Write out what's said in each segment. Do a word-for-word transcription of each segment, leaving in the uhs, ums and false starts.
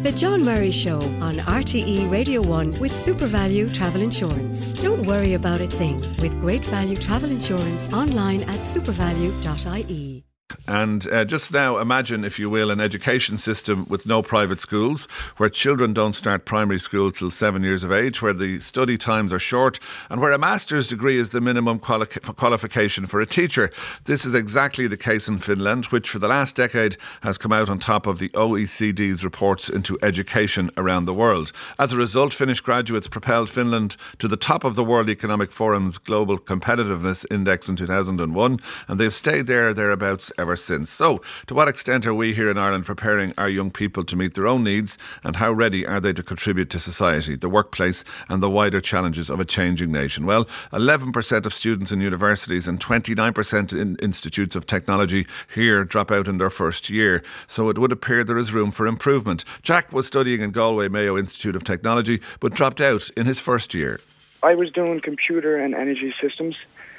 The John Murray Show on R T E Radio one with SuperValue Travel Insurance. Don't worry about a thing with great value travel insurance online at supervalue dot I E. And uh, just now, imagine, if you will, an education system with no private schools, where children don't start primary school till seven years of age, where the study times are short, and where a master's degree is the minimum quali- qualification for a teacher. This is exactly the case in Finland, which for the last decade has come out on top of the O E C D's reports into education around the world. As a result, Finnish graduates propelled Finland to the top of the World Economic Forum's Global Competitiveness Index in two thousand one, and they've stayed there thereabouts ever since. So, to what extent are we here in Ireland preparing our young people to meet their own needs, and how ready are they to contribute to society, the workplace and the wider challenges of a changing nation? Well, eleven percent of students in universities and twenty-nine percent in institutes of technology here drop out in their first year, so it would appear there is room for improvement. Jack was studying in Galway Mayo Institute of Technology but dropped out in his first year. I was doing computer and energy systems,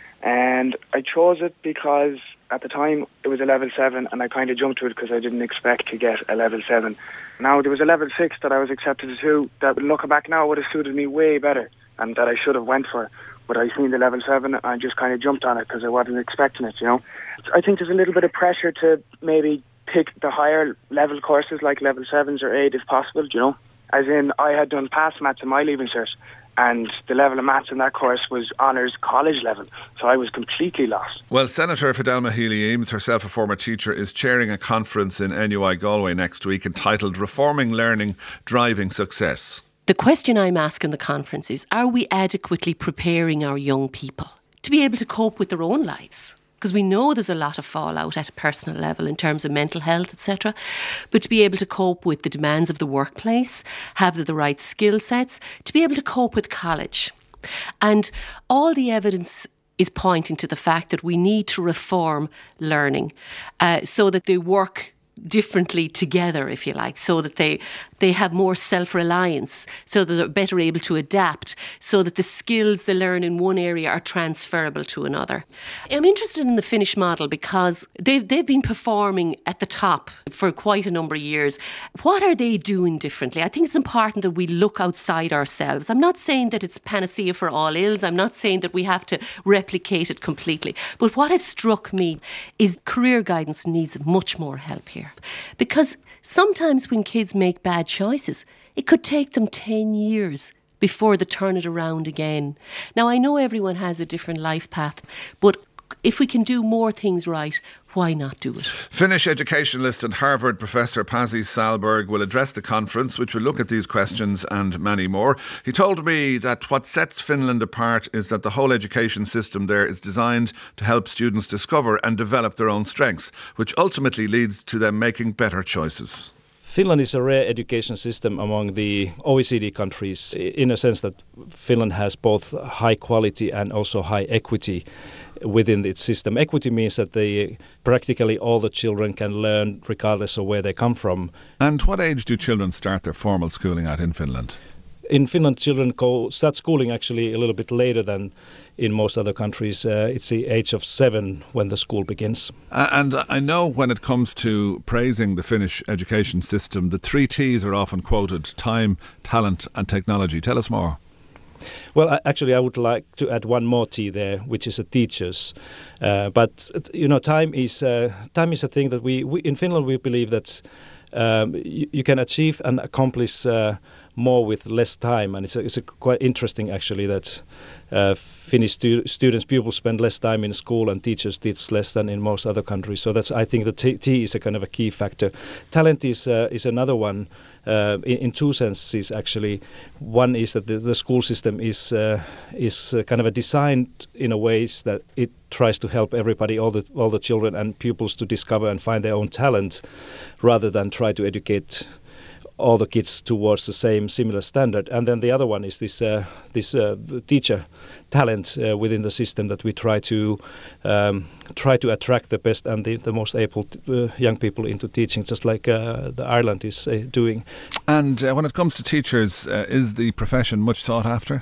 and I chose it because at the time it was a level seven, and I kind of jumped to it because I didn't expect to get a level seven. Now there was a level six that I was accepted to, that looking back now would have suited me way better and that I should have went for. But I seen the level seven and I just kind of jumped on it because I wasn't expecting it, you know. I think there's a little bit of pressure to maybe pick the higher level courses like level sevens or eight if possible, you know. As in, I had done past maths in my leaving cert, and the level of maths in that course was honours college level, so I was completely lost. Well, Senator Fidelma Healy-Eames, herself a former teacher, is chairing a conference in N U I Galway next week entitled Reforming Learning, Driving Success. The question I'm asking the conference is, are we adequately preparing our young people to be able to cope with their own lives? Because we know there's a lot of fallout at a personal level in terms of mental health, et cetera. But to be able to cope with the demands of the workplace, have the, the right skill sets, to be able to cope with college. And all the evidence is pointing to the fact that we need to reform learning uh, so that they work differently together, if you like, so that they they have more self-reliance, so that they're better able to adapt, so that the skills they learn in one area are transferable to another. I'm interested in the Finnish model because they've, they've been performing at the top for quite a number of years. What are they doing differently? I think it's important that we look outside ourselves. I'm not saying that it's panacea for all ills. I'm not saying that we have to replicate it completely. But what has struck me is career guidance needs much more help here. Because sometimes when kids make bad choices, it could take them ten years before they turn it around again. Now, I know everyone has a different life path, but if we can do more things right, why not do it? Finnish educationalist and Harvard professor Pasi Sahlberg will address the conference, which will look at these questions and many more. He told me that what sets Finland apart is that the whole education system there is designed to help students discover and develop their own strengths, which ultimately leads to them making better choices. Finland is a rare education system among the O E C D countries in a sense that Finland has both high quality and also high equity within its system. Equity means that they practically all the children can learn regardless of where they come from. And what age do children start their formal schooling at in Finland? In Finland, children go, start schooling actually a little bit later than in most other countries. Uh, it's the age of seven when the school begins. Uh, and I know when it comes to praising the Finnish education system, the three T's are often quoted: time, talent and technology. Tell us more. Well, I, actually, I would like to add one more T there, which is the teachers. Uh, but you know, time is uh, time is a thing that we, we in Finland we believe that um, you, you can achieve and accomplish uh, more with less time, and it's a, it's a quite interesting actually that uh, Finnish stu- students pupils spend less time in school and teachers teach less than in most other countries. So that's I think the T, T is a kind of a key factor. Talent is uh, is another one. Uh, in, in two senses, actually. One is that the, the school system is uh, is uh, kind of a designed in a ways that it tries to help everybody, all the all the children and pupils, to discover and find their own talent, rather than try to educate all the kids towards the same similar standard. And then the other one is this uh, this uh, teacher talent uh, within the system that we try to um, try to attract the best and the, the most able t- uh, young people into teaching, just like uh, the Ireland is uh, doing. And uh, when it comes to teachers, uh, is the profession much sought after?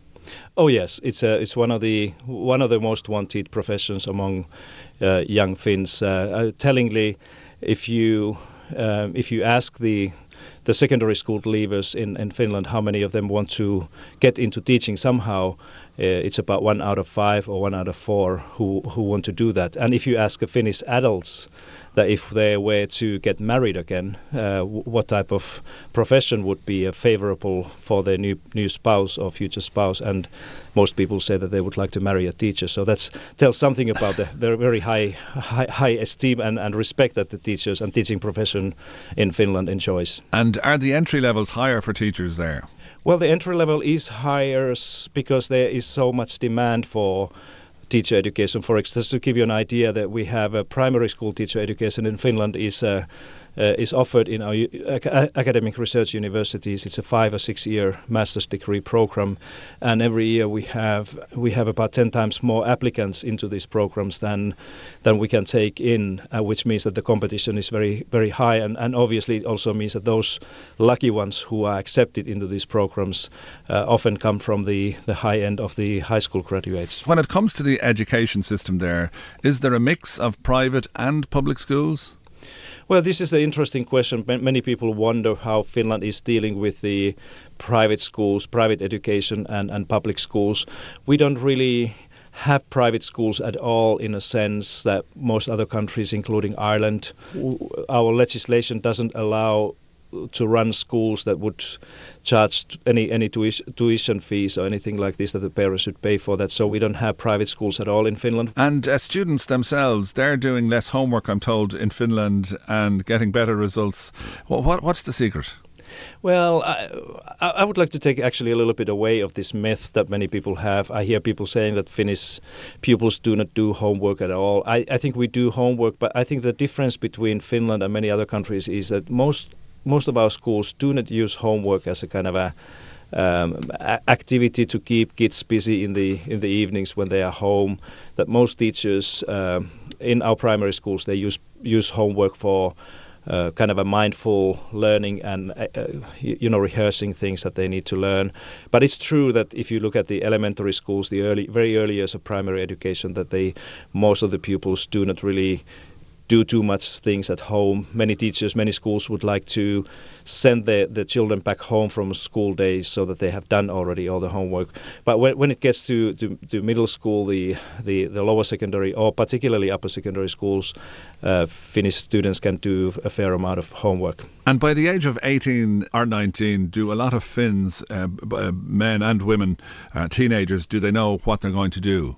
Oh yes, it's uh, it's one of the one of the most wanted professions among uh, young Finns. Uh, uh, tellingly, if you um, if you ask the the secondary school leavers in, in Finland, how many of them want to get into teaching somehow, uh, it's about one out of five or one out of four who, who want to do that. And if you ask the Finnish adults that if they were to get married again, uh, w- what type of profession would be uh, favorable for their new new spouse or future spouse, and most people say that they would like to marry a teacher. So that tells something about the, the very high, high high esteem and, and respect that the teachers and teaching profession in Finland enjoys. And are the entry levels higher for teachers there? Well, the entry level is higher because there is so much demand for teacher education. For example, just to give you an idea, that we have a primary school teacher education in Finland is uh, uh, is offered in our uh, academic research universities. It's a five or six year master's degree program, and every year we have we have about ten times more applicants into these programs than than we can take in, uh, which means that the competition is very very high, and, and obviously it also means that those lucky ones who are accepted into these programs uh, often come from the, the high end of the high school graduates. When it comes to the education system there, is there a mix of private and public schools? Well, this is an interesting question. Many people wonder how Finland is dealing with the private schools, private education and, and public schools. We don't really have private schools at all in a sense that most other countries, including Ireland. Our legislation doesn't allow to run schools that would charge any any tuition, tuition fees or anything like this that the parents should pay for that. So we don't have private schools at all in Finland. And uh, students themselves, they're doing less homework, I'm told, in Finland and getting better results. What, what What's the secret? Well, I, I would like to take actually a little bit away of this myth that many people have. I hear people saying that Finnish pupils do not do homework at all. I, I think we do homework, but I think the difference between Finland and many other countries is that most most of our schools do not use homework as a kind of a um, activity to keep kids busy in the in the evenings when they are home. That most teachers um, in our primary schools, they use use homework for Uh, kind of a mindful learning and, uh, you, you know, rehearsing things that they need to learn. But it's true that if you look at the elementary schools, the early, very early years of primary education, that they, most of the pupils do not really do too much things at home. Many teachers, many schools would like to send the, the children back home from school days so that they have done already all the homework. But when, when it gets to, to, to middle school, the, the, the lower secondary or particularly upper secondary schools, uh, Finnish students can do a fair amount of homework. And by the age of eighteen or nineteen, do a lot of Finns, uh, b- men and women, uh, teenagers, do they know what they're going to do?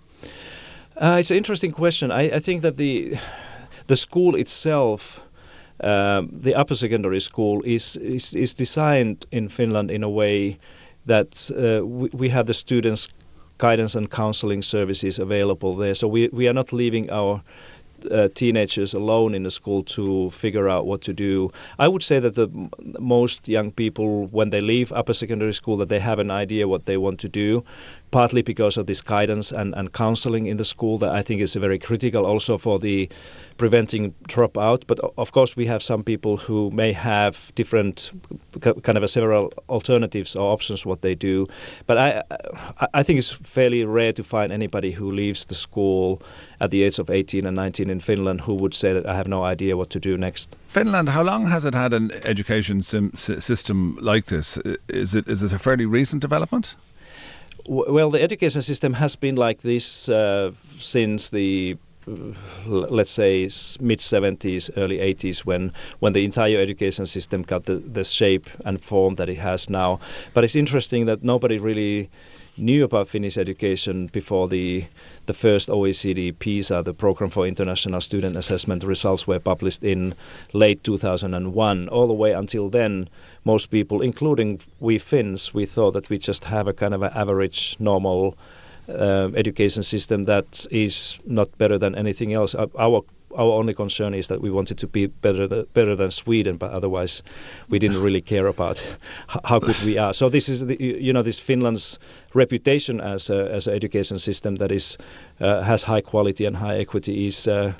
Uh, it's an interesting question. I, I think that the the school itself, um, the upper secondary school, is, is is designed in Finland in a way that uh, we, we have the students' guidance and counseling services available there. So we we are not leaving our Uh, teenagers alone in the school to figure out what to do. I would say that the m- most young people, when they leave upper secondary school, that they have an idea what they want to do, partly because of this guidance and, and counseling in the school that I think is very critical also for the preventing dropout. But of course we have some people who may have different c- kind of a several alternatives or options what they do. But I, I I think it's fairly rare to find anybody who leaves the school at the age of eighteen and nineteen in Finland who would say that I have no idea what to do next. Finland, how long has it had an education sim- system like this? Is it is it a fairly recent development? W- well, the education system has been like this uh, since the let's say mid seventies, early eighties, when when the entire education system got the, the shape and form that it has now. But it's interesting that nobody really knew about Finnish education before the the first O E C D PISA, the Program for International Student Assessment results, were published in late two thousand one. All the way until then, most people, including we Finns, we thought that we just have a kind of an average, normal uh, education system that is not better than anything else. Our Our only concern is that we wanted to be better th- better than Sweden, but otherwise we didn't really care about h- how good we are. So this is, the, you know, this Finland's reputation as a, as an education system that is uh, has high quality and high equity is uh,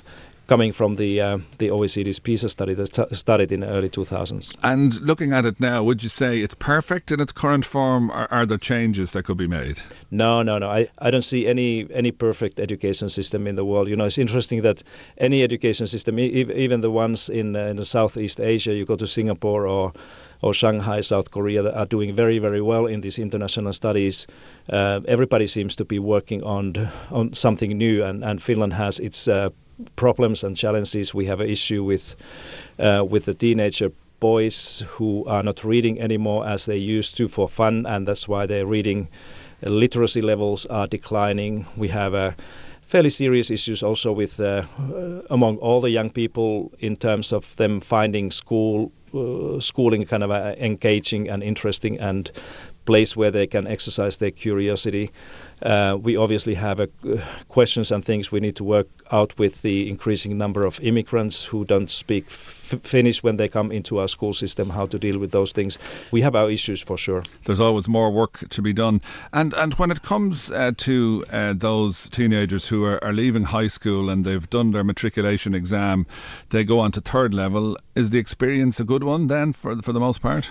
coming from the uh, the O E C D's PISA study that st- started in the early two thousands. And looking at it now, would you say it's perfect in its current form, or are there changes that could be made? No, no, no. I, I don't see any any perfect education system in the world. You know, it's interesting that any education system, e- even the ones in, uh, in the Southeast Asia, you go to Singapore or or Shanghai, South Korea, that are doing very, very well in these international studies. Uh, everybody seems to be working on on something new, and, and Finland has its uh, problems and challenges. We have an issue with uh, with the teenager boys who are not reading anymore as they used to for fun, and that's why their reading literacy levels are declining. We have a fairly serious issues also with uh, among all the young people in terms of them finding school uh, schooling kind of uh, engaging and interesting and place where they can exercise their curiosity. Uh, we obviously have uh, questions and things we need to work out with the increasing number of immigrants who don't speak f- Finnish when they come into our school system, how to deal with those things. We have our issues for sure. There's always more work to be done. And and when it comes uh, to uh, those teenagers who are, are leaving high school and they've done their matriculation exam, they go on to third level. Is the experience a good one then for for the most part?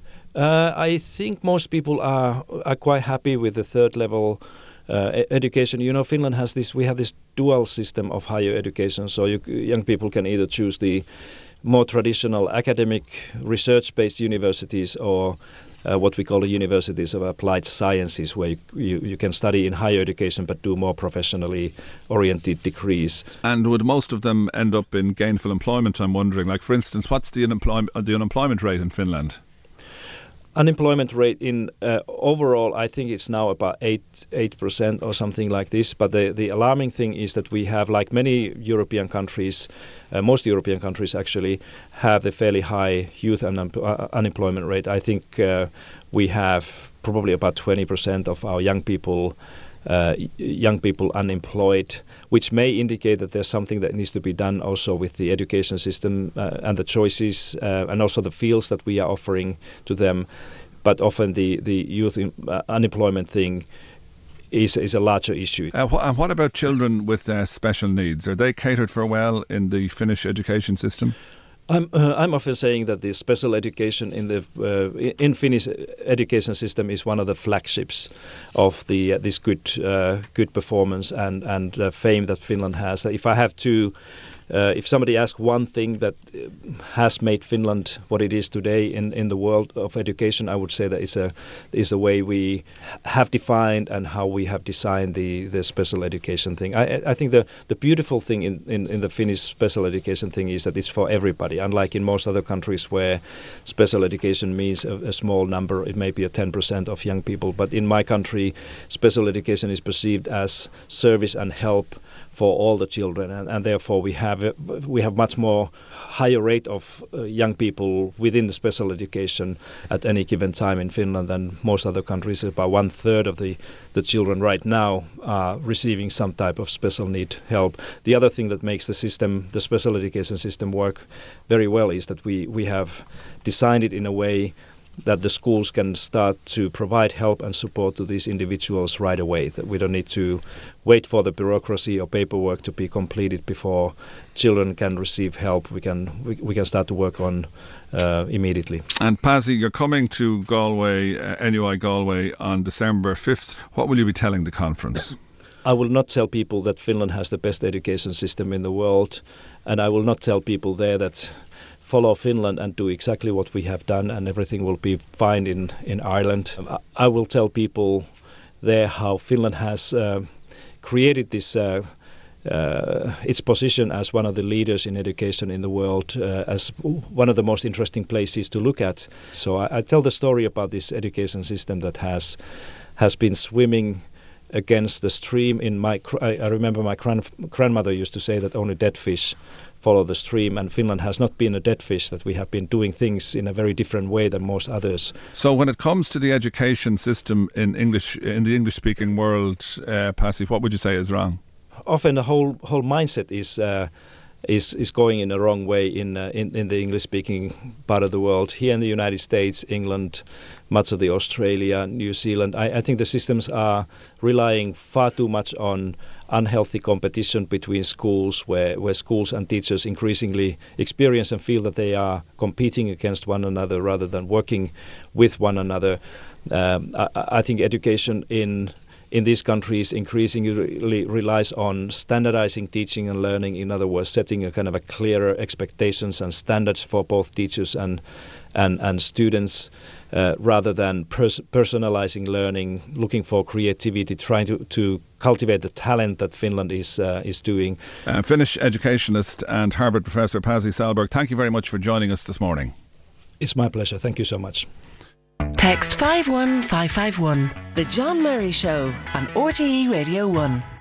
Uh, I think most people are are quite happy with the third level uh, education. You know, Finland has this. We have this dual system of higher education. So you, young people can either choose the more traditional academic research-based universities or uh, what we call the universities of applied sciences, where you, you, you can study in higher education but do more professionally oriented degrees. And would most of them end up in gainful employment, I'm wondering? Like, for instance, what's the unemployment, the unemployment rate in Finland? Unemployment rate in uh, overall, I think it's now about eight eight percent or something like this. But the, the alarming thing is that we have, like many European countries, uh, most European countries actually have the fairly high youth un- uh, unemployment rate. I think uh, we have probably about twenty percent of our young people. Uh, young people unemployed, which may indicate that there's something that needs to be done also with the education system uh, and the choices uh, and also the fields that we are offering to them. But often the, the youth in, uh, unemployment thing is is a larger issue. Uh, wh- and what about children with uh, special needs? Are they catered for well in the Finnish education system? I'm uh, I'm often saying that the special education in the uh, in Finnish education system is one of the flagships of the uh, this good uh, good performance and and uh, fame that Finland has. If I have to, uh, if somebody asks one thing that has made Finland what it is today in, in the world of education, I would say that it's a is the way we have defined and how we have designed the, the special education thing. I I think the the beautiful thing in, in, in the Finnish special education thing is that it's for everybody. Unlike in most other countries where special education means a, a small number, it may be a ten percent of young people. But in my country, special education is perceived as service and help for all the children, and, and therefore we have we have much more higher rate of uh, young people within the special education at any given time in Finland than most other countries. About one third of the, the children right now are receiving some type of special need help. The other thing that makes the system, the special education system, work very well is that we, we have designed it in a way that the schools can start to provide help and support to these individuals right away, that we don't need to wait for the bureaucracy or paperwork to be completed before children can receive help. We can we, we can start to work on uh, immediately. And Pasi, you're coming to Galway, uh, N U I Galway on December fifth. What will you be telling the conference? I will not tell people that Finland has the best education system in the world, and I will not tell people there that follow Finland and do exactly what we have done and everything will be fine in, in Ireland. I will tell people there how Finland has uh, created this uh, uh, its position as one of the leaders in education in the world, uh, as one of the most interesting places to look at. So I, I tell the story about this education system that has has been swimming against the stream. In my, I, I remember my grand, grandmother used to say that only dead fish follow the stream, and Finland has not been a dead fish, that we have been doing things in a very different way than most others. So when it comes to the education system in English, in the English-speaking world, uh, Pasi, what would you say is wrong? Often the whole whole mindset is uh, is is going in the wrong way in uh, in, in the English-speaking part of the world. Here in the United States, England, much of the Australia, New Zealand, I, I think the systems are relying far too much on unhealthy competition between schools, where, where schools and teachers increasingly experience and feel that they are competing against one another rather than working with one another. Um, I, I think education in in these countries increasingly relies on standardizing teaching and learning. In other words, setting a kind of a clearer expectations and standards for both teachers and and, and students, uh, rather than pers- personalizing learning, looking for creativity, trying to, to cultivate the talent that Finland is uh, is doing. Uh, Finnish educationist and Harvard professor Pasi Sahlberg, thank you very much for joining us this morning. It's my pleasure. Thank you so much. Text five one five five one. The John Murray Show on R T E Radio one.